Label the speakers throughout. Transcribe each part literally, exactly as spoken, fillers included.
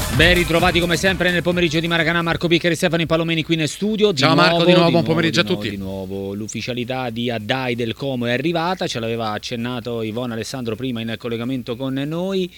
Speaker 1: Ben ritrovati come sempre nel pomeriggio di Maracanã, Marco Piccari e Stefano Palomeni qui in studio. Di
Speaker 2: Ciao
Speaker 1: nuovo,
Speaker 2: Marco, di nuovo,
Speaker 1: di
Speaker 2: buon
Speaker 1: nuovo,
Speaker 2: pomeriggio
Speaker 1: di
Speaker 2: a tutti.
Speaker 1: Nuovo, di nuovo l'ufficialità di Addai del Como è arrivata, ce l'aveva accennato Ivone Alessandro prima in collegamento con noi,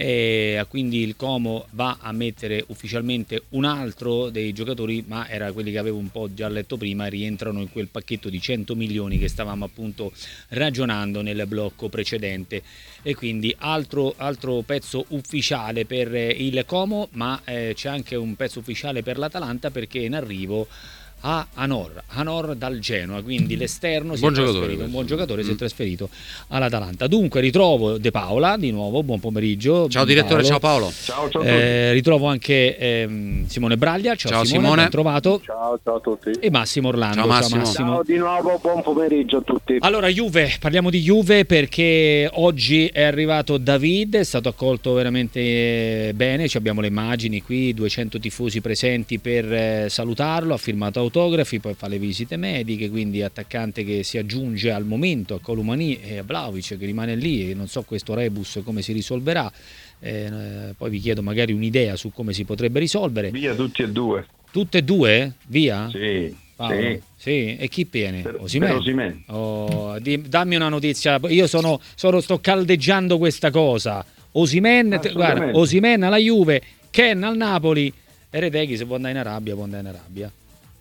Speaker 1: e quindi il Como va a mettere ufficialmente un altro dei giocatori, ma era quelli che avevo un po' già letto prima, rientrano in quel pacchetto di cento milioni che stavamo appunto ragionando nel blocco precedente. E quindi altro, altro pezzo ufficiale per il Como, ma eh, c'è anche un pezzo ufficiale per l'Atalanta, perché è in arrivo a Anor, Anor dal Genoa, quindi l'esterno si
Speaker 2: buon
Speaker 1: è
Speaker 2: giocatore,
Speaker 1: trasferito, un buon giocatore
Speaker 2: mm.
Speaker 1: si è trasferito all'Atalanta. Dunque ritrovo De Paola di nuovo, buon pomeriggio.
Speaker 2: Ciao direttore,
Speaker 1: Paolo.
Speaker 2: ciao Paolo.
Speaker 3: Ciao, ciao a tutti.
Speaker 1: Eh, ritrovo anche ehm, Simone Braglia, ciao,
Speaker 2: Ciao
Speaker 1: Simone,
Speaker 2: Simone.
Speaker 1: ben trovato.
Speaker 3: Ciao, ciao a tutti.
Speaker 1: E Massimo Orlando.
Speaker 2: Ciao Massimo.
Speaker 3: Ciao di nuovo, buon pomeriggio a tutti.
Speaker 1: Allora Juve, parliamo di Juve perché oggi è arrivato David, è stato accolto veramente bene, ci abbiamo le immagini qui, duecento tifosi presenti per eh, salutarlo, ha firmato autografi, poi fa le visite mediche, quindi attaccante che si aggiunge al momento a Colomani e a Vlahovic che rimane lì, e non so questo rebus come si risolverà, eh, poi vi chiedo magari un'idea su come si potrebbe risolvere.
Speaker 3: Via tutti e due.
Speaker 1: Tutte e due? Via?
Speaker 3: Sì,
Speaker 1: Paolo?
Speaker 3: sì.
Speaker 1: Sì, e chi viene?
Speaker 3: Per-
Speaker 1: Osimhen?
Speaker 3: per Osimhen.
Speaker 1: Oh, di- dammi una notizia, io sono, sono- sto caldeggiando questa cosa. Osimhen, te- guarda,
Speaker 3: Assolutamente.
Speaker 1: Osimhen alla Juve, Ken al Napoli, e Reteghi se può andare in Arabia, può andare in Arabia.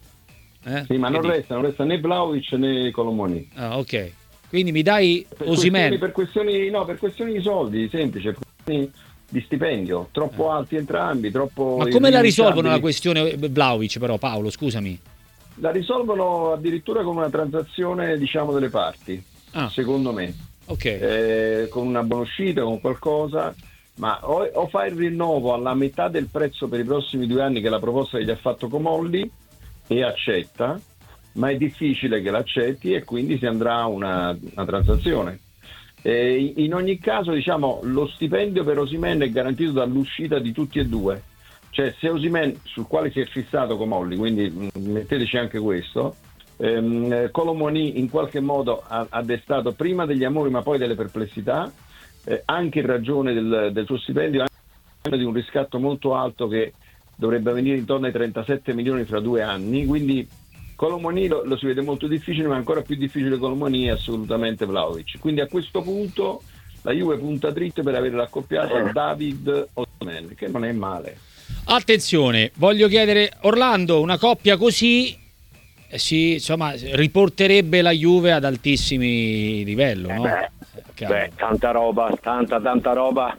Speaker 1: Eh?
Speaker 3: Sì, ma
Speaker 1: Che
Speaker 3: non
Speaker 1: dici?
Speaker 3: resta, non resta né Vlahovic né Colomoni.
Speaker 1: Ah, ok. Quindi mi dai
Speaker 3: Per
Speaker 1: Osimhen.
Speaker 3: questioni, per questioni, no, per questioni di soldi, semplice, per questioni di stipendio, troppo alti entrambi, troppo...
Speaker 1: Ma come la risolvono la
Speaker 3: irrinunciabili.
Speaker 1: questione Vlahovic però, Paolo, scusami?
Speaker 3: La risolvono addirittura con una transazione, diciamo, delle parti,
Speaker 1: Ah,
Speaker 3: secondo me.
Speaker 1: ok.
Speaker 3: Eh, con una buona uscita, con qualcosa, ma o, o fa il rinnovo alla metà del prezzo per i prossimi due anni, che è la proposta che gli ha fatto Comolli, e accetta, ma è difficile che l'accetti e quindi si andrà a una, una transazione. Eh, in ogni caso, diciamo, lo stipendio per Osimhen è garantito dall'uscita di tutti e due, cioè se Osimhen, sul quale si è fissato Comolli, quindi mh, metteteci anche questo, ehm, Colomoni in qualche modo ha, ha destato prima degli amori ma poi delle perplessità, eh, anche in ragione del, del suo stipendio, anche di un riscatto molto alto che dovrebbe venire intorno ai trentasette milioni fra due anni, quindi Colomoni lo, lo si vede molto difficile, ma ancora più difficile Colomoni è assolutamente Vlahovic. Quindi a questo punto la Juve punta dritto per avere l'accoppiata David Osimhen, che non è male.
Speaker 1: Attenzione, voglio chiedere, Orlando, una coppia così eh, si, insomma, riporterebbe la Juve ad altissimi livelli, no?
Speaker 4: Beh,
Speaker 1: Eh, chiaro.
Speaker 4: beh, tanta roba, tanta tanta roba.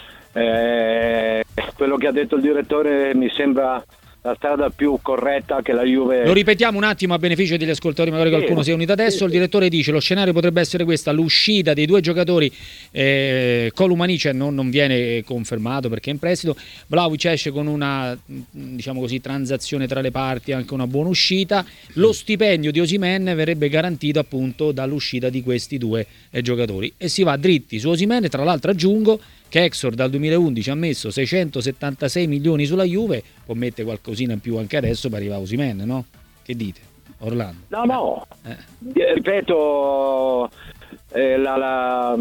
Speaker 4: Eh, quello che ha detto il direttore mi sembra la strada più corretta che la Juve...
Speaker 1: Lo ripetiamo un attimo a beneficio degli ascoltatori, magari
Speaker 4: Sì,
Speaker 1: qualcuno si è unito adesso.
Speaker 4: sì,
Speaker 1: Il direttore dice lo scenario potrebbe essere questa, l'uscita dei due giocatori, eh, Colomani cioè, non, non viene confermato perché è in prestito, Vlahovic esce con una, diciamo così, transazione tra le parti, anche una buona uscita, lo stipendio di Osimhen verrebbe garantito appunto dall'uscita di questi due eh, giocatori, e si va dritti su Osimhen. Tra l'altro aggiungo che Exor dal duemilaundici ha messo seicentosettantasei milioni sulla Juve, può mettere qualcosina in più anche adesso per arrivare a Osimhen, no? Che dite, Orlando?
Speaker 4: No, no,
Speaker 1: Eh.
Speaker 4: ripeto, eh, la, la,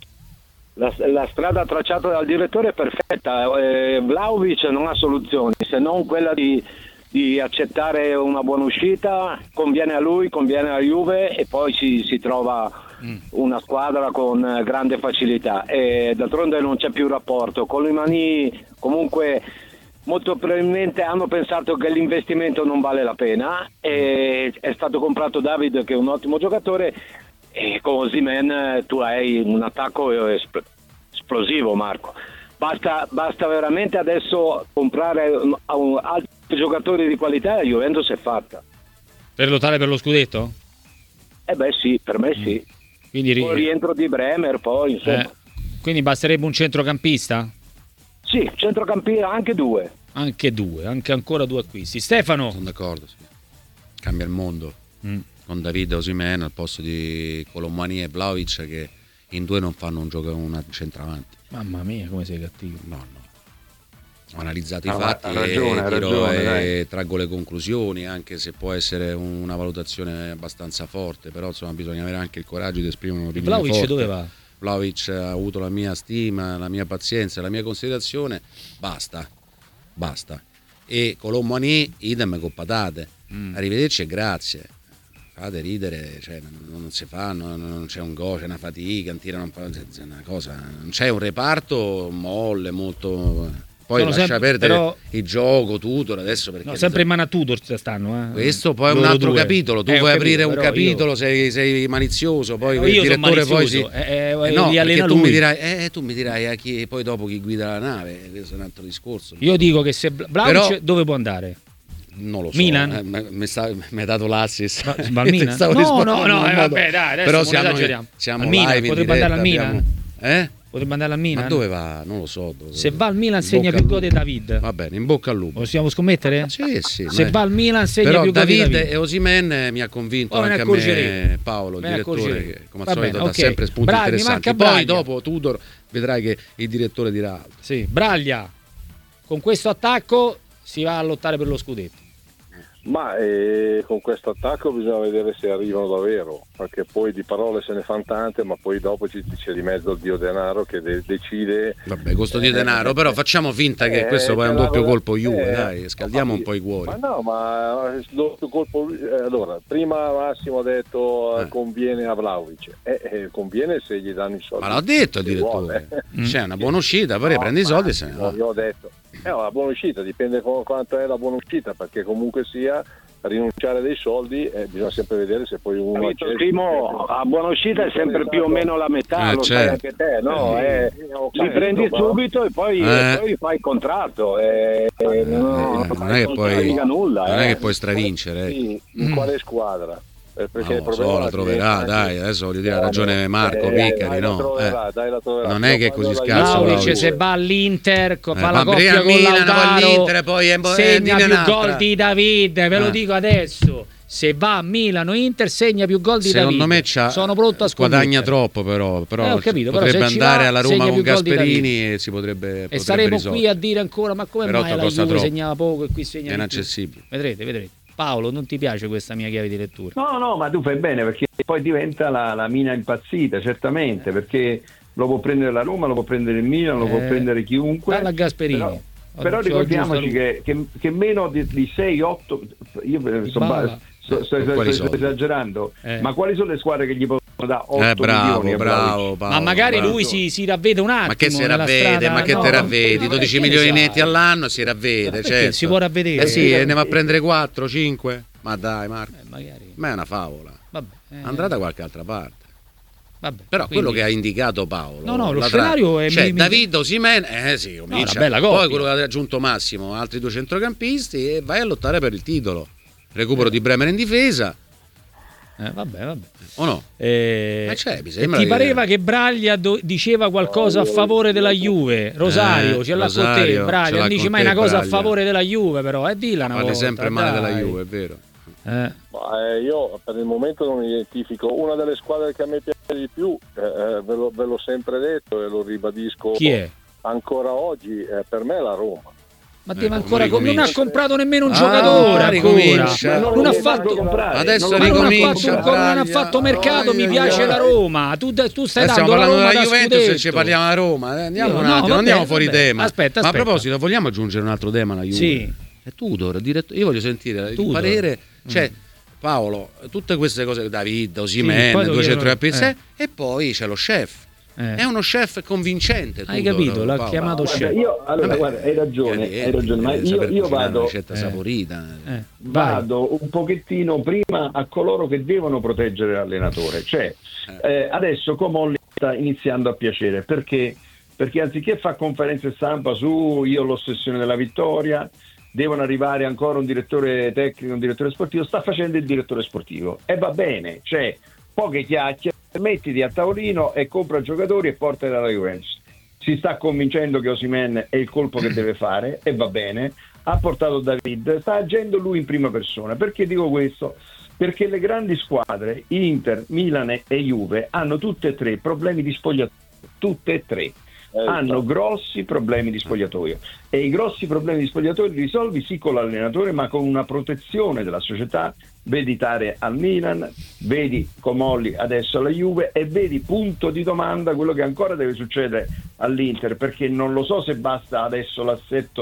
Speaker 4: la, la strada tracciata dal direttore è perfetta. eh, Vlahovic non ha soluzioni se non quella di, di accettare una buona uscita, conviene a lui, conviene alla Juve, e poi si, si trova una squadra con eh, grande facilità, e d'altronde non c'è più rapporto. Colomani comunque molto probabilmente hanno pensato che l'investimento non vale la pena, e è stato comprato David, che è un ottimo giocatore, e con Osimhen tu hai un attacco esp- esplosivo, Marco. Basta, basta veramente adesso comprare un, un, altri giocatori di qualità, e la Juventus è fatta.
Speaker 1: Per lottare per lo scudetto?
Speaker 4: Eh beh sì, per me sì.
Speaker 1: Quindi, ri-
Speaker 4: Poi rientro di Bremer, poi insomma.
Speaker 1: eh, quindi basterebbe un centrocampista?
Speaker 4: Sì, centrocampista, anche due.
Speaker 1: Anche due, anche ancora due acquisti. Stefano?
Speaker 2: Sono d'accordo, sì. Cambia il mondo.
Speaker 1: Mm.
Speaker 2: Con David Osimhen al posto di Colomani e Vlahovic, che in due non fanno un gioco, una centravanti.
Speaker 1: Mamma mia, come sei cattivo.
Speaker 2: No, no. Ho analizzato
Speaker 3: Ah,
Speaker 2: i fatti
Speaker 3: ha ragione,
Speaker 2: e,
Speaker 3: ha
Speaker 2: tiro
Speaker 3: ragione,
Speaker 2: e
Speaker 3: dai.
Speaker 2: traggo le conclusioni, anche se può essere una valutazione abbastanza forte, però insomma bisogna avere anche il coraggio di esprimere un'opinione
Speaker 1: Vlahovic
Speaker 2: forte.
Speaker 1: dove va?
Speaker 2: Vlahovic ha avuto la mia stima, la mia pazienza, la mia considerazione, basta. basta. E Colomboani idem con patate. Mm. Arrivederci e grazie. Fate ridere, cioè, non, non si fa, non, non c'è un go, c'è una fatica, tirano un po', c'è una cosa, non c'è un reparto molle, molto. Poi
Speaker 1: Sono
Speaker 2: lascia
Speaker 1: sempre,
Speaker 2: perdere
Speaker 1: però,
Speaker 2: il gioco, Tudor adesso perché
Speaker 1: no, sempre in mano a Tudor stanno. Eh.
Speaker 2: Questo poi è un
Speaker 1: Loro
Speaker 2: altro
Speaker 1: due.
Speaker 2: capitolo. Tu
Speaker 1: eh,
Speaker 2: vuoi
Speaker 1: capito,
Speaker 2: aprire un capitolo,
Speaker 1: io...
Speaker 2: sei, sei malizioso, poi
Speaker 1: eh,
Speaker 2: il
Speaker 1: io
Speaker 2: direttore
Speaker 1: sono
Speaker 2: poi si.
Speaker 1: eh, eh,
Speaker 2: Eh no,
Speaker 1: li
Speaker 2: perché tu
Speaker 1: lui.
Speaker 2: mi dirai, eh, tu mi dirai a chi poi dopo chi guida la nave, questo è un altro discorso.
Speaker 1: Io dico che se Vlahovic
Speaker 2: Però,
Speaker 1: dove può andare?
Speaker 2: Non lo so,
Speaker 1: Milan?
Speaker 2: Eh, mi hai dato l'assist.
Speaker 1: Va, va al Milan? No, no, no, eh, vabbè, dai, adesso
Speaker 2: però
Speaker 1: non
Speaker 2: siamo,
Speaker 1: esageriamo.
Speaker 2: siamo
Speaker 1: al Milan,
Speaker 2: live in
Speaker 1: potrebbe
Speaker 2: diretta,
Speaker 1: andare al Milan?
Speaker 2: abbiamo... Eh?
Speaker 1: Potrebbe andare al Milan?
Speaker 2: Ma dove va? Non lo so. Dove...
Speaker 1: Se va al Milan
Speaker 2: in
Speaker 1: segna più gol di David.
Speaker 2: Va bene, in bocca al lupo.
Speaker 1: Possiamo scommettere?
Speaker 2: Sì, sì.
Speaker 1: Se va al Milan segna
Speaker 2: però
Speaker 1: più gol di
Speaker 2: David
Speaker 1: David.
Speaker 2: e Osimhen mi ha convinto
Speaker 1: oh,
Speaker 2: anche a me Paolo, il direttore, che come al solito dà
Speaker 1: okay.
Speaker 2: sempre spunti
Speaker 1: Braglia,
Speaker 2: interessanti. Poi dopo Tudor vedrai che il direttore dirà altro.
Speaker 1: Sì, Braglia. Con questo attacco si va a lottare per lo scudetto.
Speaker 5: Ma eh, con questo attacco bisogna vedere se arrivano davvero, perché poi di parole se ne fanno tante, ma poi dopo ci c'è di mezzo il dio denaro che de- decide.
Speaker 2: Vabbè, questo dio eh, denaro, però facciamo finta che eh, questo poi è un doppio colpo Juve, eh, dai, scaldiamo ma, un po' i cuori.
Speaker 5: Ma no, ma doppio colpo. Eh, allora, prima Massimo ha detto eh. conviene a Vlahovic, eh, eh, conviene se gli danno i soldi.
Speaker 2: Ma l'ho detto il direttore, mm. c'è una buona uscita, poi no, prendi i soldi e se ne va.
Speaker 5: Io ho detto. È eh, una buona uscita, dipende con quanto è la buona uscita, perché comunque sia rinunciare dei soldi eh, bisogna sempre vedere se poi uno
Speaker 4: accetta. Primo, a buona uscita è sempre più o meno la metà,
Speaker 2: eh,
Speaker 4: lo
Speaker 2: certo.
Speaker 4: sai anche te, no? Eh, eh, li prendi subito e poi,
Speaker 2: eh.
Speaker 4: e poi fai il contratto eh, eh, no,
Speaker 2: eh, non è che poi
Speaker 4: nulla,
Speaker 2: non
Speaker 4: eh.
Speaker 2: è che puoi stravincere eh.
Speaker 5: Sì, in mm. quale squadra?
Speaker 2: Perché no, il so, la troverà, dai, adesso voglio dire, ha ragione Marco
Speaker 5: eh,
Speaker 2: Piccari,
Speaker 5: dai,
Speaker 2: no?
Speaker 5: Troverà,
Speaker 2: eh.
Speaker 5: dai, la troverà.
Speaker 2: Non è che è così scarso.
Speaker 1: Vlahovic se va all'Inter, fa
Speaker 2: eh,
Speaker 1: la coppia con
Speaker 2: Milan,
Speaker 1: Lautaro,
Speaker 2: all'Inter, poi è,
Speaker 1: segna
Speaker 2: è
Speaker 1: più gol di David, ve lo
Speaker 2: eh.
Speaker 1: dico adesso. Se va a Milano Inter segna più gol di
Speaker 2: Secondo
Speaker 1: David.
Speaker 2: me c'ha,
Speaker 1: sono pronto a scommettere.
Speaker 2: Guadagna troppo però, però
Speaker 1: eh, ho capito,
Speaker 2: potrebbe
Speaker 1: però se
Speaker 2: andare
Speaker 1: va,
Speaker 2: alla Roma con Gasperini
Speaker 1: e
Speaker 2: si potrebbe,
Speaker 1: e
Speaker 2: potrebbe
Speaker 1: saremo
Speaker 2: risolvere.
Speaker 1: qui a dire ancora ma come
Speaker 2: però
Speaker 1: mai la Juve segnava poco e qui segna
Speaker 2: è inaccessibile.
Speaker 1: Vedrete, vedrete. Paolo, non ti piace questa mia chiave di lettura?
Speaker 3: No, no, ma tu fai bene perché poi diventa la, la mina impazzita, certamente, perché lo può prendere la Roma, lo può prendere il Milan, lo eh, può prendere chiunque.
Speaker 1: Parla Gasperini.
Speaker 3: Però, però ricordiamoci che, che, che meno di, di sei otto, io sto, sto, sto, sto, sto esagerando, eh. ma quali sono le squadre che gli possono dare otto
Speaker 2: eh, bravo,
Speaker 3: milioni?
Speaker 2: Bravo, Paolo,
Speaker 1: ma magari
Speaker 2: bravo.
Speaker 1: lui si, si ravvede un attimo.
Speaker 2: Ma che si ravvede?
Speaker 1: Strada,
Speaker 2: ma che
Speaker 1: no,
Speaker 2: te ravvedi? dodici milioni
Speaker 1: sai.
Speaker 2: netti all'anno si ravvede, certo.
Speaker 1: Si può ravvedere.
Speaker 2: Eh sì, e ne va a prendere quattro, cinque. Ma dai Marco,
Speaker 1: eh, magari.
Speaker 2: ma è una favola.
Speaker 1: Vabbè, eh.
Speaker 2: Andrà da qualche altra parte.
Speaker 1: Vabbè,
Speaker 2: però
Speaker 1: quindi...
Speaker 2: quello che ha indicato Paolo,
Speaker 1: no, no, lo scenario tra... è
Speaker 2: cioè
Speaker 1: mi...
Speaker 2: David Osimhen, eh sì, comincia.
Speaker 1: No,
Speaker 2: poi quello che ha aggiunto Massimo, altri due centrocampisti e vai a lottare per il titolo. Recupero eh. di Bremer in difesa.
Speaker 1: Eh, vabbè, vabbè.
Speaker 2: O no?
Speaker 1: Eh,
Speaker 2: eh c'è, mi
Speaker 1: sembra ti che... pareva che Braglia do- diceva qualcosa a favore della Juve? Rosario, eh, ce l'ha
Speaker 2: Rosario,
Speaker 1: con te, Braglia, non dici mai una cosa Braglia. a favore della Juve, però, eh, dilla una
Speaker 2: Parli
Speaker 1: volta.
Speaker 2: sempre
Speaker 1: dai.
Speaker 2: male della Juve, è vero.
Speaker 1: Eh.
Speaker 5: Ma, eh, io per il momento non identifico una delle squadre che a me piace di più, eh, ve, lo, ve l'ho sempre detto e lo ribadisco.
Speaker 1: Chi è?
Speaker 5: Ancora oggi, eh, per me è la Roma.
Speaker 1: Ma deve eh, ancora com- non ha comprato nemmeno un
Speaker 2: ah,
Speaker 1: giocatore
Speaker 2: ricomincia.
Speaker 1: Non, non ha fatto
Speaker 2: adesso
Speaker 1: non
Speaker 2: ricomincia
Speaker 1: non ha fatto, non ha fatto mercato oh, mi piace la Roma tu, tu stai
Speaker 2: eh,
Speaker 1: dando la Roma
Speaker 2: della Juventus
Speaker 1: scudetto.
Speaker 2: Se ci parliamo della Roma eh, andiamo
Speaker 1: Io,
Speaker 2: un
Speaker 1: no,
Speaker 2: attimo
Speaker 1: vabbè,
Speaker 2: andiamo fuori
Speaker 1: vabbè.
Speaker 2: tema
Speaker 1: aspetta, aspetta.
Speaker 2: ma a proposito vogliamo aggiungere un altro tema alla Juve?
Speaker 1: Sì.
Speaker 2: È Tudor diretto... io voglio sentire il parere cioè mm. Paolo tutte queste cose David Osimhen sì, due centrocampisti eh. e poi c'è lo chef. Eh. È uno chef convincente.
Speaker 1: Hai Tudor, capito? L'ha
Speaker 3: Paolo.
Speaker 1: chiamato
Speaker 3: guarda,
Speaker 1: chef.
Speaker 3: Io, allora,
Speaker 1: Vabbè.
Speaker 3: guarda, hai ragione, hai ragione, ma io, io vado,
Speaker 2: una ricetta saporita.
Speaker 1: Eh.
Speaker 3: vado un pochettino prima a coloro che devono proteggere l'allenatore. Cioè, eh, adesso Comolli sta iniziando a piacere perché, perché anziché fare conferenze stampa su io l'ossessione della vittoria, devono arrivare ancora un direttore tecnico, un direttore sportivo, sta facendo il direttore sportivo e va bene, cioè poche chiacchiere, mettiti a tavolino e compra giocatori e portali alla Juventus. Si sta convincendo che Osimhen è il colpo che deve fare e va bene, ha portato David, sta agendo lui in prima persona. Perché dico questo? Perché le grandi squadre, Inter, Milan e Juve, hanno tutte e tre problemi di spogliatoio, tutte e tre. Hanno grossi problemi di spogliatoio e i grossi problemi di spogliatoio li risolvi sì con l'allenatore ma con una protezione della società. Vedi Tare al Milan, vedi Comolli adesso alla Juve e vedi punto di domanda quello che ancora deve succedere all'Inter, perché non lo so se basta adesso l'assetto che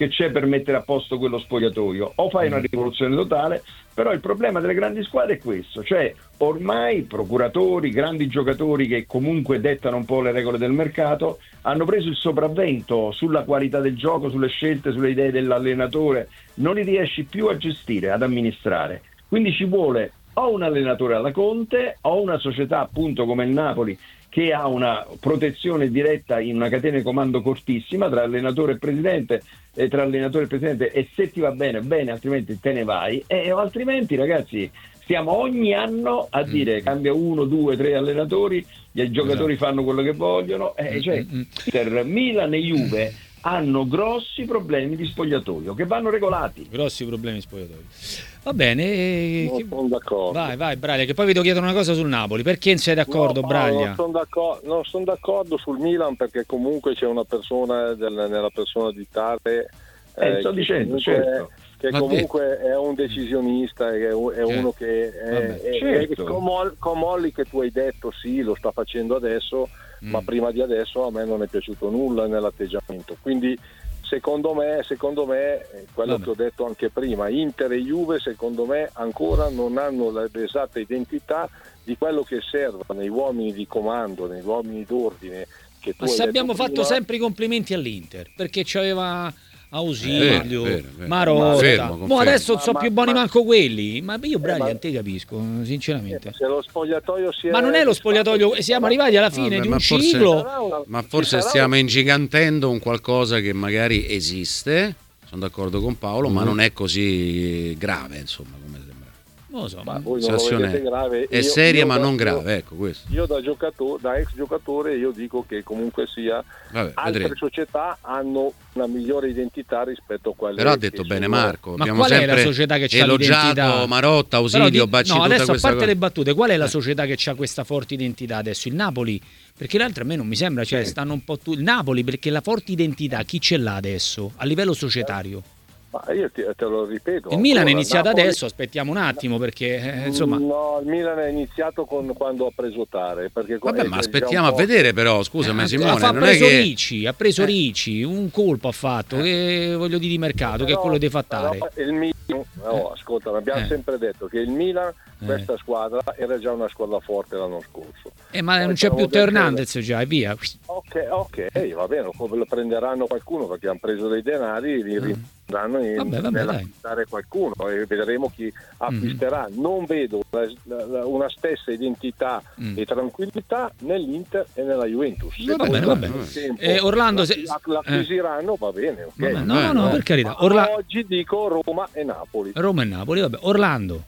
Speaker 3: che c'è per mettere a posto quello spogliatoio, o fai una rivoluzione totale. Però il problema delle grandi squadre è questo, cioè ormai procuratori, grandi giocatori che comunque dettano un po' le regole del mercato, hanno preso il sopravvento sulla qualità del gioco, sulle scelte, sulle idee dell'allenatore, non li riesci più a gestire, ad amministrare. Quindi ci vuole o un allenatore alla Conte o una società appunto come il Napoli, che ha una protezione diretta in una catena di comando cortissima tra allenatore e presidente, e tra allenatore e presidente, e se ti va bene, bene, altrimenti te ne vai, e altrimenti ragazzi stiamo ogni anno a dire mm. cambia uno, due, tre allenatori, gli giocatori esatto. fanno quello che vogliono, eh, cioè mm. per Milan e Juve hanno grossi problemi di spogliatoio che vanno regolati.
Speaker 1: Grossi problemi di spogliatoio. Va bene.
Speaker 5: Non
Speaker 1: che...
Speaker 5: sono d'accordo.
Speaker 1: Vai, vai Braglia, che poi vi devo chiedere una cosa sul Napoli. Perché non sei d'accordo,
Speaker 5: no,
Speaker 1: Braglia?
Speaker 5: Non sono d'accordo, non sono d'accordo sul Milan, perché comunque c'è una persona del, nella persona di Tare
Speaker 3: eh, eh, sto dicendo, certo.
Speaker 5: che
Speaker 1: Va
Speaker 5: comunque è un decisionista, è, è uno che è,
Speaker 3: Vabbè,
Speaker 5: è,
Speaker 3: certo.
Speaker 5: è Comolli, Comolli che tu hai detto sì, lo sta facendo adesso, mm. ma prima di adesso a me non è piaciuto nulla nell'atteggiamento, quindi secondo me, secondo me quello Vabbè. che ho detto anche prima, Inter e Juve secondo me ancora non hanno l'esatta identità di quello che serve nei uomini di comando, nei uomini d'ordine che tu
Speaker 1: ma
Speaker 5: hai
Speaker 1: se abbiamo
Speaker 5: detto
Speaker 1: fatto
Speaker 5: prima.
Speaker 1: sempre i complimenti all'Inter, perché c'aveva Ausilio,
Speaker 2: Eh, vero, vero.
Speaker 1: Marotta,
Speaker 2: Confermo,
Speaker 1: mo
Speaker 2: confermo.
Speaker 1: adesso
Speaker 5: Ma-
Speaker 1: sono
Speaker 5: ma-
Speaker 1: più buoni
Speaker 5: ma-
Speaker 1: manco quelli, ma io Braglia
Speaker 5: ma-
Speaker 1: non te capisco sinceramente.
Speaker 5: Eh, se lo spogliatoio si è
Speaker 1: Ma non è lo spogliatoio, siamo arrivati alla fine
Speaker 2: Vabbè,
Speaker 1: di
Speaker 2: ma
Speaker 1: un
Speaker 2: forse-
Speaker 1: ciclo.
Speaker 2: Ma forse
Speaker 5: Ci sarà
Speaker 2: stiamo
Speaker 5: un-
Speaker 2: ingigantendo un qualcosa che magari esiste, sono d'accordo con Paolo, ma non è così grave, insomma, come sembra.
Speaker 1: Non lo so,
Speaker 5: Ma
Speaker 1: ma-
Speaker 5: voi
Speaker 2: La
Speaker 5: non lo
Speaker 2: situazione
Speaker 5: vedete grave.
Speaker 2: è
Speaker 5: Io-
Speaker 2: seria
Speaker 5: io
Speaker 2: ma
Speaker 5: da-
Speaker 2: non
Speaker 5: io-
Speaker 2: grave, ecco questo.
Speaker 5: Io da giocatore, da ex giocatore, io dico che comunque sia
Speaker 2: Vabbè,
Speaker 5: altre
Speaker 2: vedremo.
Speaker 5: società hanno una migliore identità rispetto a quelle.
Speaker 2: Però ha
Speaker 5: che
Speaker 2: detto
Speaker 5: sono-
Speaker 2: bene Marco,
Speaker 1: Ma
Speaker 2: abbiamo
Speaker 1: qual è la
Speaker 2: sempre
Speaker 1: società che c'ha
Speaker 2: elogiato
Speaker 1: l'identità?
Speaker 2: Marotta,
Speaker 1: Però
Speaker 2: Ausilio,
Speaker 1: di-
Speaker 2: Bacci,
Speaker 1: no,
Speaker 2: tutta
Speaker 1: adesso a
Speaker 2: questa
Speaker 1: parte
Speaker 2: cosa.
Speaker 1: le battute, qual è la
Speaker 2: Eh.
Speaker 1: società che ha questa forte identità adesso? Il Napoli? Perché l'altra a me non mi sembra, cioè stanno un po' tu... il Napoli, perché la forte identità chi ce l'ha adesso a livello societario?
Speaker 5: Ma io ti- te lo ripeto.
Speaker 1: Il Milan è
Speaker 5: ancora,
Speaker 1: iniziato
Speaker 5: Napoli-
Speaker 1: adesso, aspettiamo un attimo perché eh, insomma
Speaker 5: No, il Milan è iniziato con, quando ha preso Tare. Perché
Speaker 2: Vabbè,
Speaker 5: è
Speaker 2: ma
Speaker 5: già
Speaker 2: aspettiamo
Speaker 5: un
Speaker 2: a
Speaker 5: po'-
Speaker 2: vedere però, scusami
Speaker 1: ha,
Speaker 2: Simone,
Speaker 1: ha
Speaker 2: non è
Speaker 1: preso
Speaker 2: che
Speaker 1: Ricci, ha preso
Speaker 2: Eh.
Speaker 1: Ricci, un colpo ha fatto, che voglio dire di mercato, che è
Speaker 5: Però-
Speaker 1: quello di fattare.
Speaker 5: però il Milan, no, ascolta, abbiamo
Speaker 1: Eh.
Speaker 5: sempre detto che il Milan,
Speaker 1: Eh.
Speaker 5: questa squadra, era già una squadra forte l'anno scorso.
Speaker 1: Eh, ma
Speaker 5: Poi
Speaker 1: non c'è più
Speaker 5: abbiamo
Speaker 1: Teo
Speaker 5: detto-
Speaker 1: Hernandez già, e via.
Speaker 5: Ok, ok, va bene, come lo prenderanno qualcuno perché hanno preso dei denari, li ridanno in,
Speaker 1: Vabbè, vabbè,
Speaker 5: nell'acquistare qualcuno e vedremo chi acquisterà. Non vedo la- la- una stessa identità
Speaker 1: Mm.
Speaker 5: e tranquillità nell'Inter e nella Juventus. Se
Speaker 1: Va
Speaker 5: poi
Speaker 1: bene, va
Speaker 5: nel
Speaker 1: bene.
Speaker 5: tempo
Speaker 1: Eh, Orlando,
Speaker 5: la-
Speaker 1: se-
Speaker 5: la- l'acquisiranno, va bene, ok.
Speaker 1: Vabbè, no, no, no,
Speaker 2: Eh,
Speaker 1: per carità.
Speaker 5: Ma
Speaker 1: Orla-
Speaker 5: oggi dico Roma e Napoli.
Speaker 1: Roma e Napoli, vabbè. Orlando.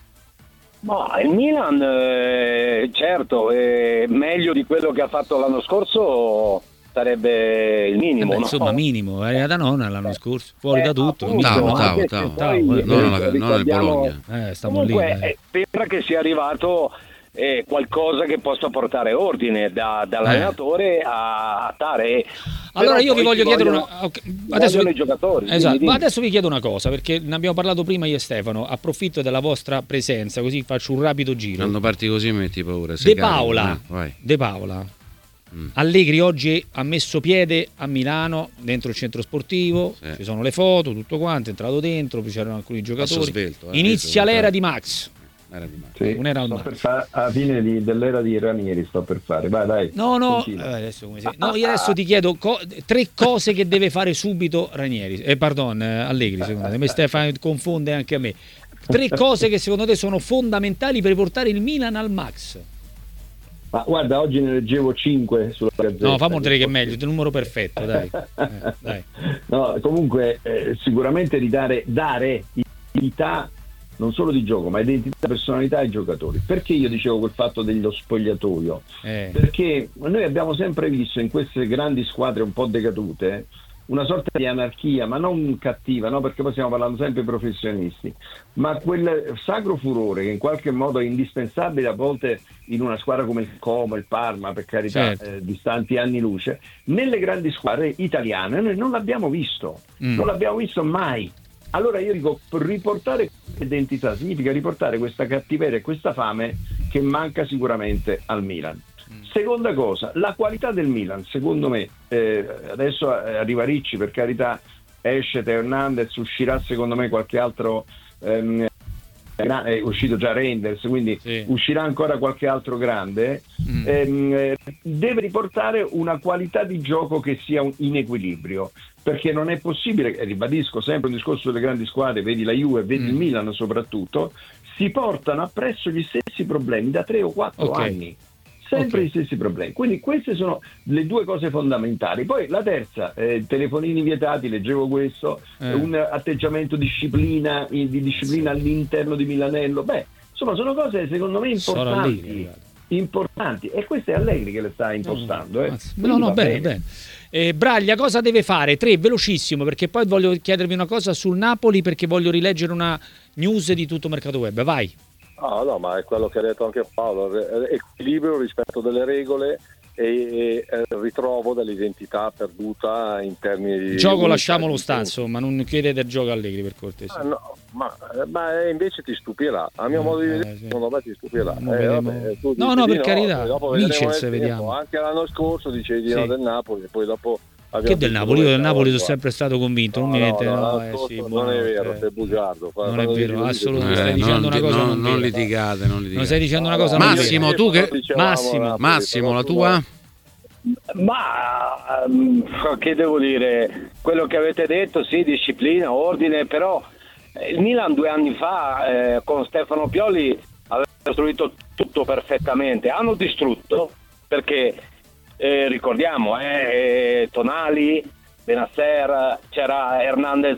Speaker 4: Ma il Milan, eh, certo, è meglio di quello che ha fatto l'anno scorso, sarebbe il
Speaker 1: Eh
Speaker 4: minimo.
Speaker 1: beh,
Speaker 4: no?
Speaker 1: insomma, minimo, è arrivata nonna l'anno scorso, fuori
Speaker 4: Eh,
Speaker 1: da tutto.
Speaker 4: appunto,
Speaker 1: minimo.
Speaker 2: Tavo,
Speaker 4: anche
Speaker 2: tavo,
Speaker 4: se
Speaker 2: tavo.
Speaker 4: poi,
Speaker 1: No,
Speaker 4: eh,
Speaker 2: non alla- non al
Speaker 4: ricordiamo-
Speaker 2: Bologna.
Speaker 1: Eh, stiamo lì.
Speaker 4: Comunque
Speaker 1: eh.
Speaker 4: eh, sembra che sia arrivato eh, qualcosa che possa portare ordine da- dall'allenatore a, a Tare.
Speaker 1: Allora
Speaker 4: Però
Speaker 1: io vi
Speaker 4: poi
Speaker 1: voglio
Speaker 4: ci
Speaker 1: chiedere
Speaker 4: vogliono-
Speaker 1: una... ok,
Speaker 4: ci
Speaker 1: adesso
Speaker 4: vogliono i giocatori.
Speaker 1: Esatto,
Speaker 4: quindi
Speaker 1: ma
Speaker 4: dimmi.
Speaker 1: adesso vi chiedo una cosa, perché ne abbiamo parlato prima io e Stefano, approfitto della vostra presenza, così faccio un rapido giro.
Speaker 2: quando parti così mi metti paura. sei
Speaker 1: De
Speaker 2: carico,
Speaker 1: Paola,
Speaker 2: eh, vai.
Speaker 1: De Paola.
Speaker 2: Mm.
Speaker 1: Allegri oggi ha messo piede a Milano, dentro il centro sportivo,
Speaker 2: Sì.
Speaker 1: ci sono le foto, tutto quanto, è entrato dentro, poi c'erano alcuni giocatori.
Speaker 2: svelto, eh,
Speaker 1: Inizia
Speaker 2: questo-
Speaker 1: l'era di Max.
Speaker 2: Era di Marco.
Speaker 3: Sì,
Speaker 1: Non era un
Speaker 3: sto
Speaker 1: male.
Speaker 3: per fa- alla fine di- dell'era di Ranieri sto per fare. Vai, dai.
Speaker 1: No, no,
Speaker 3: continua.
Speaker 1: eh, adesso come si... no, io adesso ti chiedo co- tre cose che deve fare subito Ranieri, eh, pardon, eh, Allegri, secondo te. Me Stefano confonde anche a me. Tre cose che secondo te sono fondamentali per portare il Milan al max.
Speaker 3: Ma guarda, oggi ne leggevo cinque sulla Gazzetta.
Speaker 1: No, fammi tre che è meglio, il numero perfetto, dai. Eh, dai.
Speaker 3: No, comunque eh, sicuramente ridare dare identità non solo di gioco, ma identità, personalità ai giocatori. Perché io dicevo quel fatto dello spogliatoio?
Speaker 1: Eh.
Speaker 3: Perché noi abbiamo sempre visto in queste grandi squadre un po' decadute una sorta di anarchia, ma non cattiva, no? Perché poi stiamo parlando sempre di professionisti, ma quel sacro furore che in qualche modo è indispensabile a volte in una squadra come il Como, il Parma, per carità,
Speaker 1: Certo.
Speaker 3: eh, distanti anni luce, nelle grandi squadre italiane noi non l'abbiamo visto,
Speaker 1: Mm.
Speaker 3: non l'abbiamo visto mai. Allora io dico, riportare identità significa riportare questa cattiveria e questa fame che manca sicuramente al Milan. Seconda cosa, la qualità del Milan, secondo me, eh, adesso arriva Ricci, per carità, esce Teo Hernandez, uscirà secondo me qualche altro, ehm, è uscito già Reinders, quindi sì. uscirà ancora qualche altro grande, mm. ehm, deve riportare una qualità di gioco che sia un, in equilibrio, perché non è possibile, e ribadisco sempre un discorso delle grandi squadre, vedi la Juve, vedi mm. il Milan soprattutto, si portano appresso gli stessi problemi da tre o quattro okay. anni. Sempre okay. gli stessi problemi, quindi queste sono le due cose fondamentali. Poi la terza, eh, telefonini vietati, leggevo questo, eh. un atteggiamento disciplina di disciplina sì. all'interno di Milanello, beh insomma sono cose secondo me importanti importanti e questo è Allegri che le sta impostando.
Speaker 1: No, eh. no, no bene, bene. bene. Eh, Braglia cosa deve fare? Tre, velocissimo, perché poi voglio chiedervi una cosa sul Napoli, perché voglio rileggere una news di Tutto Mercato Web, vai.
Speaker 5: Ah, no, ma è quello che ha detto anche Paolo, equilibrio rispetto delle regole e, e ritrovo dell'identità perduta in termini di...
Speaker 1: Il gioco lasciamolo sta, insomma, non chiedete il gioco Allegri per cortesia.
Speaker 5: Ah, no, ma, ma invece ti stupirà, a mio eh, modo di vedere, eh, sì. secondo me ti stupirà. Eh, vabbè, tu
Speaker 1: no, no, per
Speaker 5: no,
Speaker 1: carità, Vincenzo,
Speaker 5: vediamo.
Speaker 1: vediamo.
Speaker 5: Anche l'anno scorso dicevi di
Speaker 1: sì.
Speaker 5: no del Napoli e poi dopo...
Speaker 1: Che del Napoli? Io del Napoli sono sempre stato convinto,
Speaker 5: no,
Speaker 1: non mi mette
Speaker 5: no, no,
Speaker 1: no,
Speaker 5: no,
Speaker 1: eh, sì,
Speaker 5: non
Speaker 1: buono,
Speaker 5: è vero,
Speaker 1: eh.
Speaker 5: sei bugiardo.
Speaker 1: Non è vero, assolutamente.
Speaker 2: Eh,
Speaker 1: stai dicendo
Speaker 2: non,
Speaker 1: una cosa
Speaker 2: non,
Speaker 1: non,
Speaker 2: non litigate, non litigate.
Speaker 1: Non stai dicendo una cosa
Speaker 2: Massimo,
Speaker 1: non
Speaker 2: tu che
Speaker 1: Massimo,
Speaker 5: Napoli,
Speaker 2: Massimo, la tua?
Speaker 4: Ma um, che devo dire? Quello che avete detto, sì, disciplina, ordine, però il Milan due anni fa eh, con Stefano Pioli aveva costruito tutto perfettamente, hanno distrutto perché eh, ricordiamo eh, Tonali, Benasser, c'era Hernandez,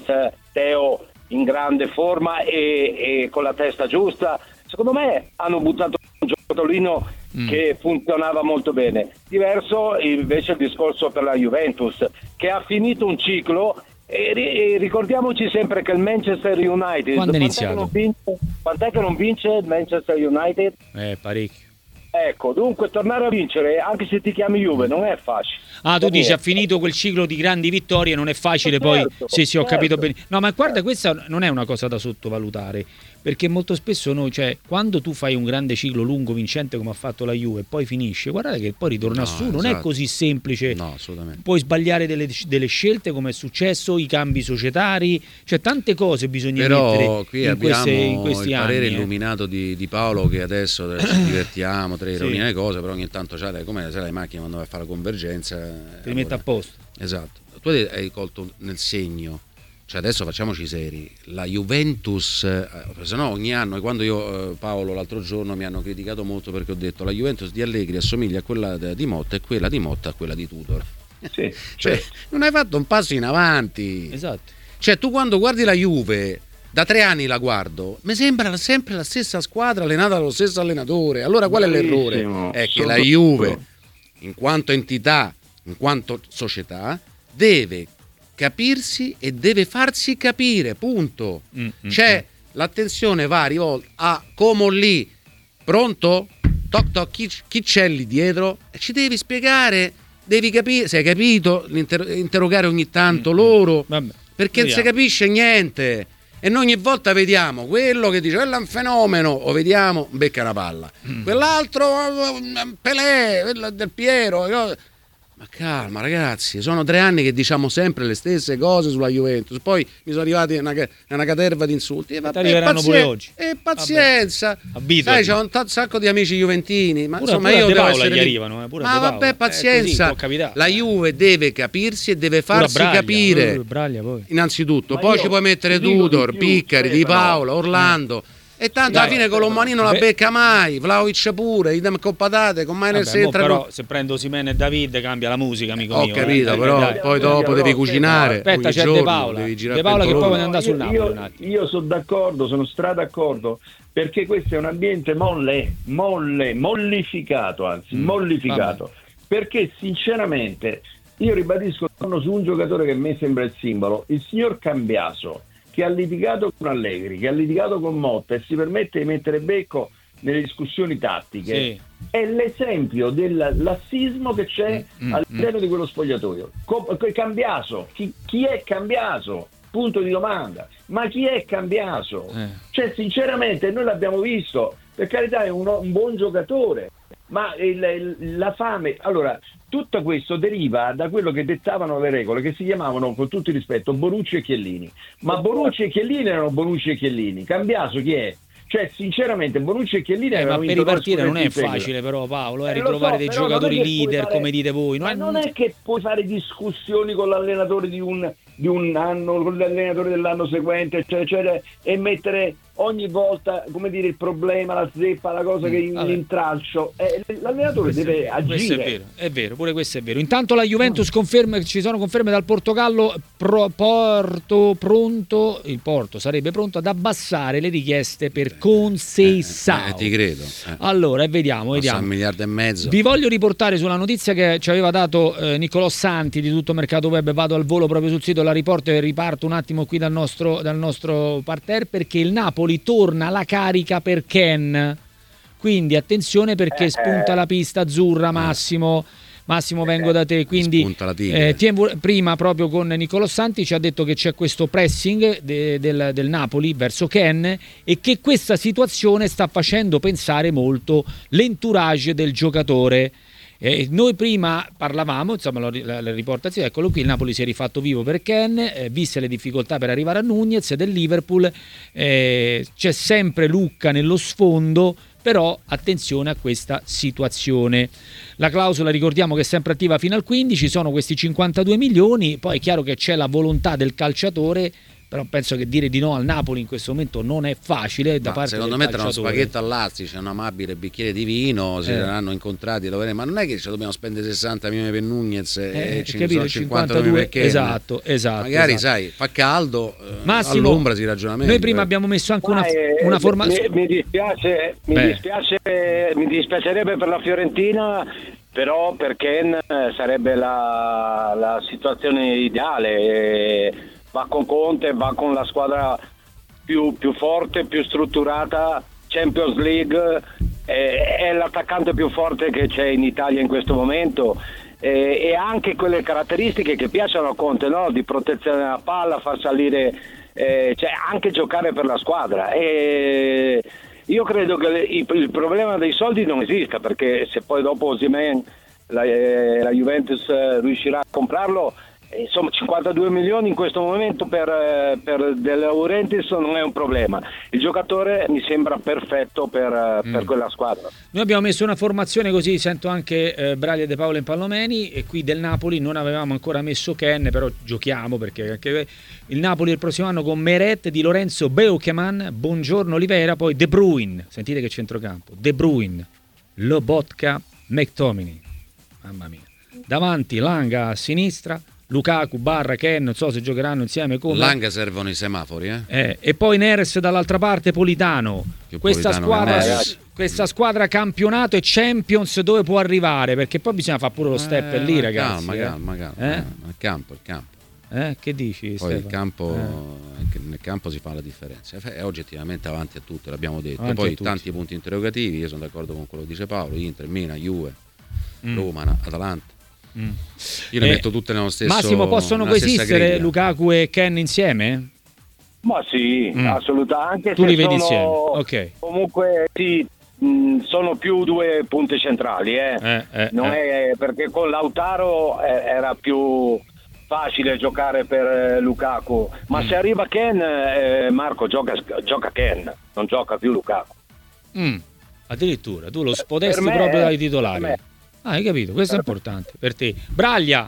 Speaker 4: Teo in grande forma e, e con la testa giusta. Secondo me hanno buttato un giocatorino mm. che funzionava molto bene. Diverso invece il discorso per la Juventus, che ha finito un ciclo e, e ricordiamoci sempre che il Manchester United
Speaker 1: quando è
Speaker 4: quant'è
Speaker 1: iniziato?
Speaker 4: Che non vince, quant'è che non vince il Manchester United?
Speaker 1: Eh, parecchio.
Speaker 4: Ecco, dunque tornare a vincere anche se ti chiami Juve non è facile.
Speaker 1: Ah, tu dici ha finito quel ciclo di grandi vittorie, non è facile poi.
Speaker 4: Certo,
Speaker 1: Sì, sì, ho
Speaker 4: certo.
Speaker 1: capito bene. No, ma guarda, questa non è una cosa da sottovalutare, perché molto spesso noi, cioè, quando tu fai un grande ciclo lungo vincente come ha fatto la Juve e poi finisce, guardate che poi ritorna
Speaker 2: no,
Speaker 1: su, non
Speaker 2: esatto.
Speaker 1: è così semplice.
Speaker 2: No, assolutamente.
Speaker 1: Puoi sbagliare delle, delle scelte come è successo, i cambi societari, cioè tante cose bisogna
Speaker 2: Però
Speaker 1: mettere
Speaker 2: qui
Speaker 1: in,
Speaker 2: abbiamo
Speaker 1: queste, in questi
Speaker 2: il parere
Speaker 1: anni, eh.
Speaker 2: illuminato di, di Paolo, che adesso ci divertiamo, tre
Speaker 1: Sì.
Speaker 2: ironie le cose, però ogni tanto c'è come se le macchine quando vai a fare la convergenza
Speaker 1: Ti
Speaker 2: allora...
Speaker 1: mette a posto.
Speaker 2: Esatto, tu hai colto nel segno, cioè adesso facciamoci seri, la Juventus, eh, se no ogni anno, quando io eh, Paolo l'altro giorno mi hanno criticato molto perché ho detto la Juventus di Allegri assomiglia a quella di Motta e quella di Motta a quella di Tudor.
Speaker 3: Sì,
Speaker 2: cioè
Speaker 3: certo.
Speaker 2: non hai fatto un passo in avanti.
Speaker 1: Esatto.
Speaker 2: Cioè tu quando guardi la Juve, da tre anni la guardo, mi sembra sempre la stessa squadra allenata dallo stesso allenatore. Allora qual è l'errore? È che la Juve, in quanto entità, in quanto società, deve capirsi e deve farsi capire, punto. Mm, cioè mm, l'attenzione va rivolta a Como lì, pronto? Toc toc, chi, chi c'è lì dietro? E ci devi spiegare, devi capire, se hai capito, inter- interrogare ogni tanto mm, loro, vabbè, perché non si capisce niente. E noi ogni volta vediamo quello che dice quello è un fenomeno, o vediamo becca una palla, mm. quell'altro Pelé, quello del Piero. Ma calma ragazzi, sono tre anni che diciamo sempre le stesse cose sulla Juventus, poi mi sono arrivati una, una caterva di insulti e, vabbè,
Speaker 1: arriveranno
Speaker 2: pazien-
Speaker 1: pure oggi.
Speaker 2: E pazienza,
Speaker 1: sai,
Speaker 2: c'è un t- sacco di amici juventini, ma
Speaker 1: pure,
Speaker 2: insomma
Speaker 1: pure
Speaker 2: io
Speaker 1: De
Speaker 2: devo
Speaker 1: Paola
Speaker 2: essere
Speaker 1: gli
Speaker 2: lì.
Speaker 1: arrivano, eh, pure
Speaker 2: ma vabbè pazienza,
Speaker 1: così,
Speaker 2: la Juve deve capirsi e deve farsi
Speaker 1: Braglia,
Speaker 2: capire,
Speaker 1: Braglia, poi.
Speaker 2: innanzitutto,
Speaker 3: ma
Speaker 2: poi ci puoi mettere Tudor,
Speaker 3: più,
Speaker 2: Piccari, Di Paola, Orlando. E tanto
Speaker 1: Dai,
Speaker 2: alla fine Colombani non la
Speaker 1: beh,
Speaker 2: becca mai, Vlahovic pure, idem coppatate, con mai nel
Speaker 1: vabbè, mo
Speaker 2: centro.
Speaker 1: però se prendo Osimhen e David cambia la musica, amico
Speaker 2: Ho
Speaker 1: mio.
Speaker 2: capito,
Speaker 1: eh,
Speaker 2: però
Speaker 1: dai,
Speaker 2: poi
Speaker 1: dai,
Speaker 2: dopo
Speaker 3: dai,
Speaker 2: devi
Speaker 3: no,
Speaker 2: cucinare.
Speaker 1: aspetta,
Speaker 2: ogni
Speaker 1: c'è
Speaker 2: giorno,
Speaker 1: De Paola.
Speaker 2: devi girare
Speaker 1: De Paola che poi
Speaker 2: pentolone.
Speaker 1: vuole andare sul Napoli
Speaker 3: io,
Speaker 1: un attimo.
Speaker 3: io sono d'accordo, sono stra d'accordo, perché questo è un ambiente molle, molle, mollificato, anzi,
Speaker 1: Mm,
Speaker 3: mollificato.
Speaker 1: vabbè.
Speaker 3: Perché sinceramente io ribadisco su un giocatore che a me sembra il simbolo, il signor Cambiaso, che ha litigato con Allegri, che ha litigato con Motta e si permette di mettere becco nelle discussioni tattiche,
Speaker 1: Sì.
Speaker 3: è l'esempio del lassismo che c'è
Speaker 1: mm,
Speaker 3: all'interno
Speaker 1: mm.
Speaker 3: di quello spogliatoio. Com- Cambiaso, chi, chi è Cambiaso? Punto di domanda. Ma chi è Cambiaso?
Speaker 1: Eh.
Speaker 3: Cioè, sinceramente, noi l'abbiamo visto, per carità è un, un buon giocatore, ma il, il, la fame, allora tutto questo deriva da quello che dettavano le regole, che si chiamavano, con tutto il rispetto, Bonucci e Chiellini. Ma Bonucci e Chiellini erano Bonucci e Chiellini. Cambiaso chi è? Cioè, sinceramente, Bonucci e Chiellini
Speaker 1: eh, ma per ripartire non è facile,
Speaker 3: seguito.
Speaker 1: però, Paolo, eh,
Speaker 3: Eh,
Speaker 1: ritrovare
Speaker 3: so,
Speaker 1: dei
Speaker 3: però
Speaker 1: giocatori leader,
Speaker 3: fare,
Speaker 1: come dite voi.
Speaker 3: Ma
Speaker 1: non
Speaker 3: non è che puoi fare discussioni con l'allenatore di un, di un anno, con l'allenatore dell'anno seguente, eccetera, eccetera, e mettere ogni volta, come dire, il problema, la zeppa, la cosa che
Speaker 1: Vabbè.
Speaker 3: l'intralcio. Eh, l'allenatore
Speaker 1: Questo
Speaker 3: deve
Speaker 1: è
Speaker 3: agire.
Speaker 1: Questo è vero, è vero, pure questo è vero. Intanto la Juventus conferma, ci sono conferme dal Portogallo, pro, Porto pronto, il Porto sarebbe pronto ad abbassare le richieste per Conceição.
Speaker 2: Eh, eh, ti credo. Eh.
Speaker 1: Allora, e vediamo, vediamo.
Speaker 2: Un miliardo e mezzo.
Speaker 1: Vi voglio riportare sulla notizia che ci aveva dato eh, Niccolò Santi di Tutto Mercato Web. Vado al volo proprio sul sito, la riporto e riparto un attimo qui dal nostro, dal nostro parterre, perché il Napoli torna alla carica per Ken. Quindi attenzione, perché spunta la pista azzurra. Massimo Massimo vengo da te, quindi eh, Tiem, prima proprio con Niccolò Santi ci ha detto che c'è questo pressing de, del, del Napoli verso Ken e che questa situazione sta facendo pensare molto l'entourage del giocatore. Eh, noi prima parlavamo, insomma, la, la, la riportazione, eccolo qui, il Napoli si è rifatto vivo per Ken, eh, viste le difficoltà per arrivare a Nunez del Liverpool, eh, c'è sempre Lucca nello sfondo, però attenzione a questa situazione. La clausola, ricordiamo che è sempre attiva fino al quindici, sono questi cinquantadue milioni, poi è chiaro che c'è la volontà del calciatore, però penso che dire di no al Napoli in questo momento non è facile da
Speaker 2: ma
Speaker 1: parte
Speaker 2: secondo
Speaker 1: del
Speaker 2: me tra uno
Speaker 1: calciatore.
Speaker 2: spaghetto all'Astice, un amabile bicchiere di vino si
Speaker 1: Eh.
Speaker 2: saranno incontrati, dove... ma non è che ci dobbiamo spendere sessanta milioni per Nunez
Speaker 1: Eh,
Speaker 2: e ci
Speaker 1: capito,
Speaker 2: sono cinquantadue per Ken.
Speaker 1: esatto, esatto.
Speaker 2: Magari
Speaker 1: esatto.
Speaker 2: sai, fa caldo, eh,
Speaker 1: Massimo,
Speaker 2: all'ombra si ragiona meglio.
Speaker 1: noi prima
Speaker 2: eh.
Speaker 1: abbiamo messo anche una,
Speaker 4: Eh,
Speaker 1: una formazione.
Speaker 4: Mi, mi dispiace, mi
Speaker 1: Beh.
Speaker 4: dispiace, mi dispiacerebbe per la Fiorentina, però per Ken sarebbe la, la situazione ideale. Eh, va con Conte, va con la squadra più, più forte, più strutturata, Champions League, eh, è l'attaccante più forte che c'è in Italia in questo momento, eh, e ha anche quelle caratteristiche che piacciono a Conte, no? Di protezione della palla, far salire, eh, cioè anche giocare per la squadra. E io credo che il, il problema dei soldi non esista, perché se poi dopo Osimhen la, eh, la Juventus eh, riuscirà a comprarlo, insomma cinquantadue milioni in questo momento per, per De Laurentiis non è un problema. Il giocatore mi sembra perfetto per, mm. per quella squadra.
Speaker 1: Noi abbiamo messo una formazione, così sento anche eh, Braglia De Paolo in Pallomeni, e qui del Napoli non avevamo ancora messo Ken, però giochiamo perché anche il Napoli il prossimo anno con Meret, Di Lorenzo, Beukeman, Buongiorno Oliveira, poi De Bruyne, sentite che centrocampo, De Bruyne, Lobotka, McTominay, mamma mia, davanti Langa a sinistra, Lukaku, Barra, Ken, non so se giocheranno insieme come.
Speaker 2: Langa servono i semafori, eh?
Speaker 1: Eh, e poi Neres dall'altra parte, Politano.
Speaker 2: Più
Speaker 1: Questa
Speaker 2: Politano
Speaker 1: squadra,
Speaker 2: che
Speaker 1: questa squadra campionato e Champions dove può arrivare? Perché poi bisogna fare pure lo step
Speaker 2: Eh,
Speaker 1: lì,
Speaker 2: ma
Speaker 1: ragazzi.
Speaker 2: calma,
Speaker 1: eh.
Speaker 2: calma, calma.
Speaker 1: Eh?
Speaker 2: Eh, Il campo, il campo.
Speaker 1: Eh, che dici?
Speaker 2: Poi
Speaker 1: Stefano?
Speaker 2: il campo,
Speaker 1: Eh.
Speaker 2: nel campo si fa la differenza. È oggettivamente avanti a tutto, l'abbiamo detto.
Speaker 1: Avanti a
Speaker 2: Poi
Speaker 1: tutti.
Speaker 2: tanti punti interrogativi, io sono d'accordo con quello che dice Paolo, Inter, Milan, Juve,
Speaker 1: Mm.
Speaker 2: Roma, Atalanta.
Speaker 1: Mm.
Speaker 2: Io le
Speaker 1: Eh,
Speaker 2: metto tutte nello stesso.
Speaker 1: Massimo, possono
Speaker 2: nella stessa
Speaker 1: coesistere
Speaker 2: griglia.
Speaker 1: Lukaku e Ken insieme?
Speaker 4: Ma sì,
Speaker 1: Mm.
Speaker 4: assolutamente. Anche
Speaker 1: Tu
Speaker 4: se
Speaker 1: li vedi
Speaker 4: sono,
Speaker 1: insieme, ok.
Speaker 4: Comunque sì, mh, sono più due punte centrali, eh.
Speaker 1: Eh, eh,
Speaker 4: non
Speaker 1: eh.
Speaker 4: è perché con Lautaro eh, era più facile giocare per eh, Lukaku, ma
Speaker 1: Mm.
Speaker 4: se arriva Ken, eh, Marco gioca, gioca Ken, non gioca più Lukaku.
Speaker 1: Mm. Addirittura, tu lo spodesti
Speaker 4: Per me-
Speaker 1: proprio dai titolari.
Speaker 4: per me.
Speaker 1: Ah, hai capito? Questo è importante per te. Braglia.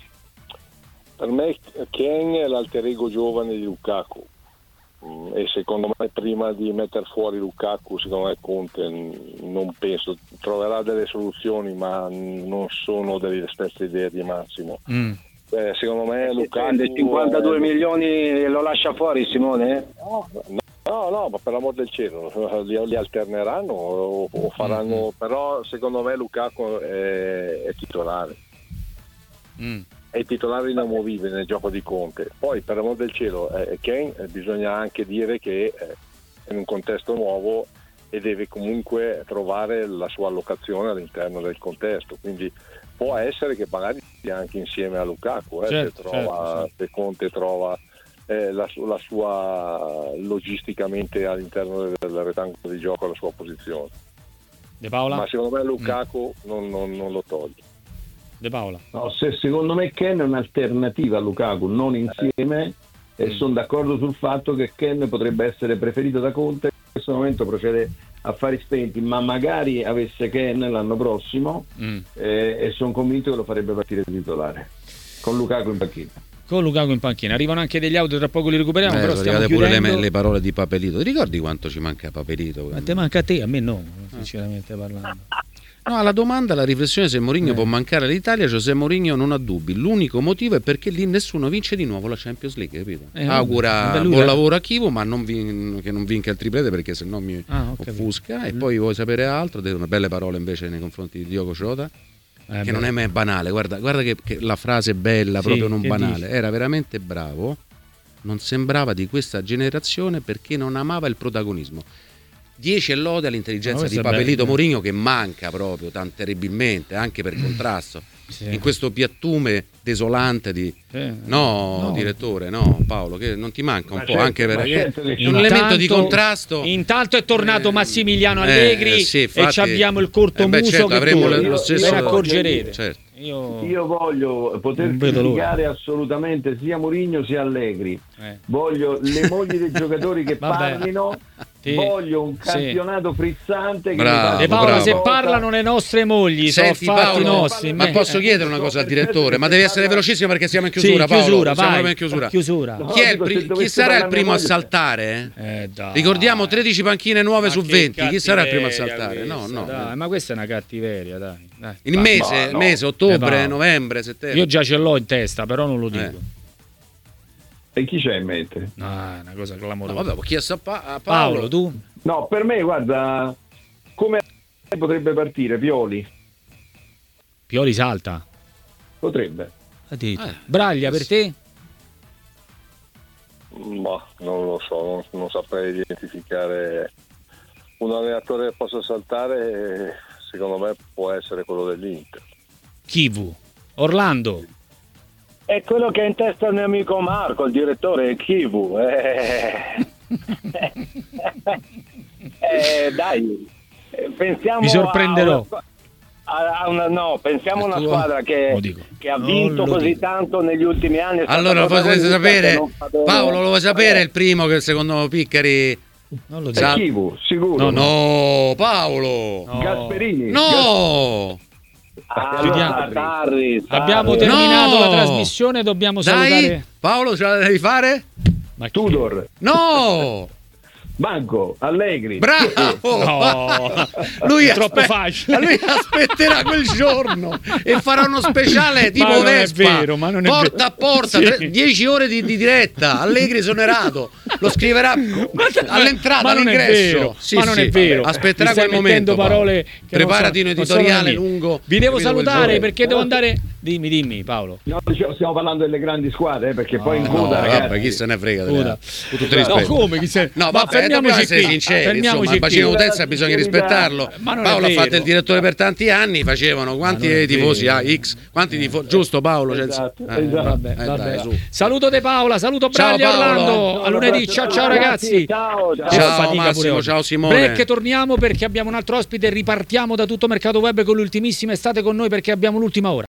Speaker 5: Per me Ken è l'alter ego giovane di Lukaku. Mm, e secondo me prima di mettere fuori Lukaku, secondo me Conte mm, non penso, troverà delle soluzioni, ma mm, non sono delle stesse idee di Massimo.
Speaker 1: Mm.
Speaker 5: Eh, secondo me Lukaku
Speaker 4: Spende cinquantadue
Speaker 5: è-
Speaker 4: milioni e lo lascia fuori, Simone?
Speaker 5: No, no, no, ma per l'amor del cielo li, li alterneranno o, o faranno, però secondo me Lukaku è, è titolare.
Speaker 1: Mm.
Speaker 5: È titolare inamovibile nel gioco di Conte. Poi per l'amor del cielo eh, Ken eh, bisogna anche dire che eh, è in un contesto nuovo e deve comunque trovare la sua allocazione all'interno del contesto, quindi può essere che magari sia anche insieme a Lukaku eh,
Speaker 1: Certo,
Speaker 5: se, trova,
Speaker 1: certo, certo.
Speaker 5: se Conte trova eh, la, su- la sua logisticamente all'interno del, del rettangolo di gioco la sua posizione.
Speaker 1: De Paola?
Speaker 5: Ma secondo me Lukaku mm. non, non, non lo toglie.
Speaker 1: De Paola?
Speaker 3: No, se secondo me Ken è un'alternativa a Lukaku, non insieme, eh. e mm. sono d'accordo sul fatto che Ken potrebbe essere preferito da Conte. In questo momento procede affari spenti, ma magari avesse Ken l'anno prossimo mm. eh, e sono convinto che lo farebbe partire titolare con Lukaku in panchina.
Speaker 1: Con Lukaku in panchina. Arrivano anche degli audio, tra poco li recuperiamo.
Speaker 2: Eh,
Speaker 1: però
Speaker 2: sono
Speaker 1: stiamo
Speaker 2: arrivate pure
Speaker 1: chiudendo.
Speaker 2: le, le parole di Papelito. Ti ricordi quanto ci manca Papelito?
Speaker 1: Ma te manca a te, a me no, sinceramente parlando.
Speaker 2: No, alla domanda, la riflessione se Mourinho eh. può mancare all'Italia, José Mourinho non ha dubbi. L'unico motivo è perché lì nessuno vince di nuovo la Champions League, capito? Eh, Augura vabbè, buon lavoro a Chivo, ma non vin- che non vinca il triplete perché sennò mi ah, offusca. Mm. E poi vuoi sapere altro? Ho detto belle parole invece nei confronti di Diogo Jota. Eh, che beh. non è mai banale, guarda, guarda che, che la frase è bella, sì, proprio non banale, dici? Era veramente bravo, non sembrava di questa generazione perché non amava il protagonismo. dieci e lode all'intelligenza di Papelito Mourinho che manca proprio tan terribilmente anche per contrasto sì. in questo piattume desolante di eh, no, no direttore no Paolo che non ti manca un ma po' certo, anche perché certo è un elemento di contrasto.
Speaker 1: Intanto è tornato Massimiliano Allegri
Speaker 2: eh, sì, infatti,
Speaker 1: e abbiamo il corto
Speaker 2: eh beh,
Speaker 1: muso
Speaker 2: certo,
Speaker 1: che
Speaker 2: avremo
Speaker 1: corre.
Speaker 2: lo stesso,
Speaker 1: ve ne accorgerete
Speaker 2: certo.
Speaker 3: Io... Io voglio poter criticare assolutamente sia Mourinho sia Allegri. Eh. Voglio le mogli dei giocatori che parlino. Sì. Voglio un campionato sì. frizzante. Che
Speaker 2: bravo,
Speaker 1: De Paola,
Speaker 2: bravo.
Speaker 1: se parlano le nostre mogli,
Speaker 2: senti,
Speaker 1: sono fatti
Speaker 2: Paolo,
Speaker 1: nostri.
Speaker 2: Ma posso chiedere una cosa al direttore? Ma devi essere velocissimo perché siamo in chiusura,
Speaker 1: sì, chiusura,
Speaker 2: Paolo. Siamo
Speaker 1: vai.
Speaker 2: in chiusura.
Speaker 1: chiusura.
Speaker 2: No, chi, è il pri- chi sarà il primo a saltare?
Speaker 1: Eh,
Speaker 2: Ricordiamo tredici panchine nuove
Speaker 1: ma
Speaker 2: su venti. Chi sarà il primo a saltare?
Speaker 1: Questa,
Speaker 2: no, no.
Speaker 1: Dai, ma questa è una cattiveria, dai. dai.
Speaker 2: Il mese, no, mese, ottobre, eh, novembre, settembre.
Speaker 1: Io già ce l'ho in testa, però non lo dico.
Speaker 3: Eh. E chi c'è in mente?
Speaker 1: No, è una cosa clamorosa.
Speaker 2: No, vabbè, ho chiesto a, pa- a Paolo.
Speaker 1: Paolo, tu?
Speaker 3: No, per me, guarda, come potrebbe partire Pioli?
Speaker 1: Pioli salta?
Speaker 3: Potrebbe.
Speaker 1: Eh. Braglia per te?
Speaker 5: Ma non lo so, non, non saprei identificare un allenatore che possa saltare. Secondo me può essere quello dell'Inter.
Speaker 1: Chivu? Orlando?
Speaker 4: È quello che ha in testa il mio amico Marco, il direttore Chivu. Eh. eh, dai, pensiamo
Speaker 1: mi sorprenderò.
Speaker 4: A, a una, no, pensiamo a una squadra che, che ha vinto così dico. tanto negli ultimi anni.
Speaker 2: Allora lo vuoi sapere, Paolo? Lo vuoi sapere il primo che secondo Piccari?
Speaker 3: Non lo so. Chivu, sicuro.
Speaker 2: No, no, Paolo.
Speaker 3: No. Gasperini.
Speaker 2: No.
Speaker 4: Ah, no, Sarri, Sarri.
Speaker 1: Abbiamo terminato
Speaker 2: no.
Speaker 1: la trasmissione, dobbiamo salutare.
Speaker 2: Dai, Paolo, ce la devi fare?
Speaker 3: Ma Tudor.
Speaker 2: No.
Speaker 3: Banco, Allegri.
Speaker 2: Bravo.
Speaker 1: No.
Speaker 2: Lui
Speaker 1: è troppo
Speaker 2: aspe-
Speaker 1: facile.
Speaker 2: Lui aspetterà quel giorno e farà uno speciale tipo
Speaker 1: ma non
Speaker 2: Vespa.
Speaker 1: È vero, ma non è
Speaker 2: porta
Speaker 1: vero.
Speaker 2: a porta,
Speaker 1: sì.
Speaker 2: dieci ore di, di diretta. Allegri esonerato. Lo scriverà all'entrata,
Speaker 1: ma non
Speaker 2: all'ingresso.
Speaker 1: È vero,
Speaker 2: sì,
Speaker 1: ma non
Speaker 2: sì.
Speaker 1: è vero.
Speaker 2: Aspetterà quel momento.
Speaker 1: Parole che
Speaker 2: preparati
Speaker 1: so,
Speaker 2: un editoriale lungo.
Speaker 1: Vi devo salutare perché devo andare. Dimmi, dimmi, Paolo.
Speaker 3: No, stiamo parlando delle grandi squadre, eh, perché poi in
Speaker 2: no,
Speaker 3: coda,
Speaker 2: no,
Speaker 3: ragazzi.
Speaker 2: vabbè, chi se ne frega.
Speaker 1: Coda.
Speaker 2: Con tutto rispetto.
Speaker 1: No, come chi se
Speaker 2: No,
Speaker 1: ma
Speaker 2: vabbè,
Speaker 1: fermiamoci
Speaker 2: essere
Speaker 1: qui.
Speaker 2: sinceri,
Speaker 1: Fermiamoci
Speaker 2: insomma, il bacino
Speaker 1: qui.
Speaker 2: d'utenza bisogna rispettarlo. Paolo ha fatto il direttore per tanti anni, facevano quanti tifosi ha? X, quanti tifosi? Giusto Paolo?
Speaker 3: Esatto,
Speaker 2: eh,
Speaker 3: esatto.
Speaker 1: Vabbè,
Speaker 2: eh,
Speaker 1: vabbè.
Speaker 2: dai,
Speaker 1: saluto De Paola, saluto Braglia Orlando. A lunedì. Ciao ciao ragazzi.
Speaker 4: Ciao, ciao.
Speaker 2: Ciao Massimo, ciao Simone.
Speaker 1: Break, torniamo perché abbiamo un altro ospite, ripartiamo da Tutto Mercato Web con l'ultimissima, state con noi perché abbiamo l'ultima ora.